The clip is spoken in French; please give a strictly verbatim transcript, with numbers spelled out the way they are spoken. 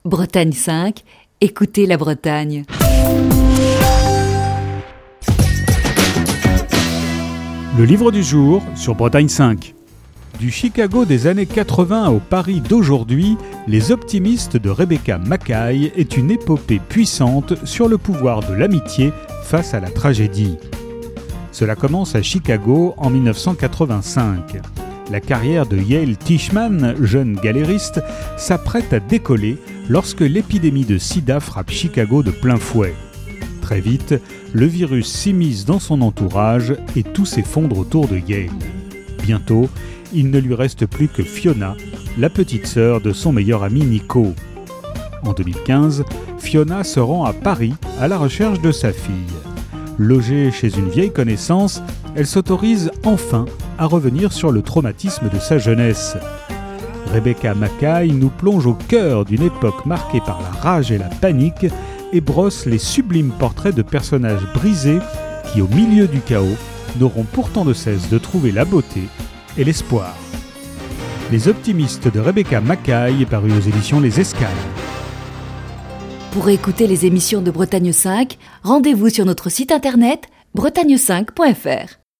Bretagne cinq, écoutez la Bretagne. Le livre du jour sur Bretagne cinq. Du Chicago des années quatre-vingts au Paris d'aujourd'hui, Les Optimistes de Rebecca Makkai est une épopée puissante sur le pouvoir de l'amitié face à la tragédie. Cela commence à Chicago en dix-neuf cent quatre-vingt-cinq. La carrière de Yael Tishman, jeune galériste, s'apprête à décoller lorsque l'épidémie de sida frappe Chicago de plein fouet. Très vite, le virus s'immisce dans son entourage et tout s'effondre autour de Yael. Bientôt, il ne lui reste plus que Fiona, la petite sœur de son meilleur ami Nico. En deux mille quinze, Fiona se rend à Paris à la recherche de sa fille. Logée chez une vieille connaissance, elle s'autorise enfin à revenir sur le traumatisme de sa jeunesse. Rebecca Makkai nous plonge au cœur d'une époque marquée par la rage et la panique et brosse les sublimes portraits de personnages brisés qui, au milieu du chaos, n'auront pourtant de cesse de trouver la beauté et l'espoir. Les Optimistes de Rebecca Makkai est paru aux éditions Les Escales. Pour écouter les émissions de Bretagne cinq, rendez-vous sur notre site internet bretagne cinq point f r.